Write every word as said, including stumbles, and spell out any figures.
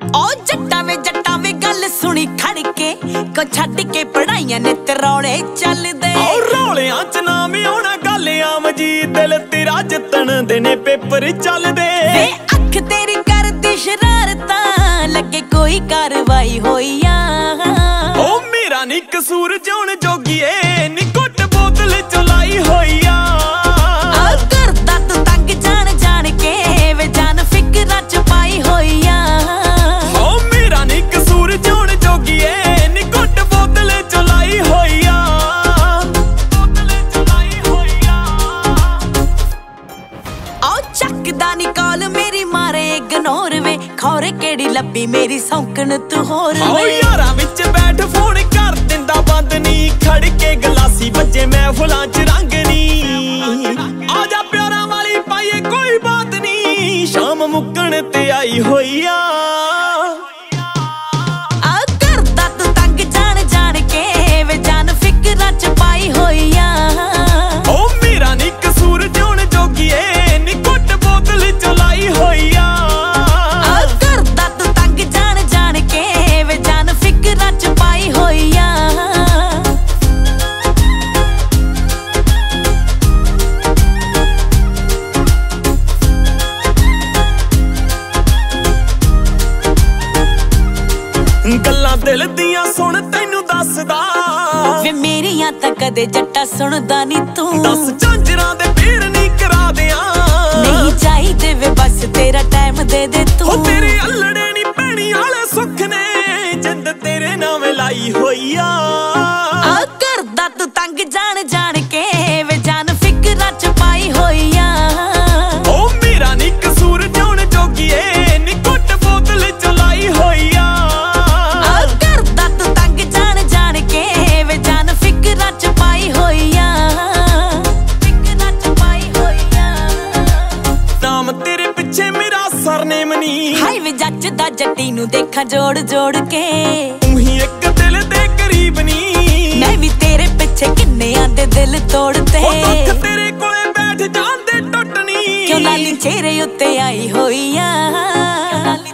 ओ जट्टा वे जट्टा वे गल सुनी खड़ के को छड्ड के पढ़ाइयां ने ते रौले चलदे ओ रौलियां च नाम आउणा गल आम जी दिल तेरा जितण दे ने पेपर चलदे वे अख तेरी करदी शरारतां लगे कोई कार्रवाई होई आ ओ मेरा नी कसूर जौन जोगीए नी घुट बोतल चलाई होई आ करदा तू तंग जान जान के वे जान फिकरां च पाई होई आ ओ मेरा नी कसूर जौन जोगीए नी घुट बोतल चलाई होई आ बोतल चलाई होई आ ओ चकदा नी कॉल मेरी मारे इग्नोर वे खौरे केड़ी लब्बी मेरी सौंकन तू होर वे ओ यारां विच बैठ फोन कर दिंदा बंद नी खड़ के गलासी बजे महफिलां च रंग नी आजा प्यारा वाली पाइए कोई बात नी शाम मुक्कण ते आई होई आ आ करदा तू तंग जान जान के वे जान फिकरां च पाई होई आ ओ मेरा नी कसूर जौन जोगीए नी घुट बोतल चलाई होई आ करदा तू तंग जान जान के वे जान फिकरां च पाई होई आ गल्लां दिल दियां सुन तैनू दसदा वे मेरियां तां कदे जट्टा सुनदा नी तू दस झांजरां दे पीर नी करा दियां नहीं चाहिदे वे बस तेरा टाइम दे दे तू हो तेरे अल्लड़े नी पैणी आले सुख ने जिंद तेरे नाम लाई होई आ आ करदा तू तंग जान जान के वे जान फिकरां च पाई होई आ ओ मेरा नी कसूर जौन जोगीए नी घुट बोतल चलाई होई आ करदा तू तंग जान जान के वे जान फिकरां च पाई होई आ फिकरां च पाई होई आ नाम तेरे पिछे मेरा सरनेम नी हाय वे जੱਚਦਾ ਜੱਟੀ ਨੂੰ ਦੇਖਾਂ ਜੋੜ ਜੋੜ ਕੇ ਤੂੰ ਹੀ ਇੱਕ ਦਿਲ ਦੇ ਕਰੀਬ ਨੀ ਮੈਂ ਵੀ ਤੇਰੇ ਪਿੱਛੇ ਕਿੰਨਿਆਂ ਦੇ ਦਿਲ ਤੋੜਤੇ ਉਹ ਦੁੱਖ ਤੇਰੇ ਕੋਲੇ ਬੈਠ ਜਾਂਦੇ ਟੁੱਟਣੀ ਕਿਉਂ ਲਾਲੀ ਚਿਹਰੇ ਉੱਤੇ ਆਈ ਹੋਈ ਆ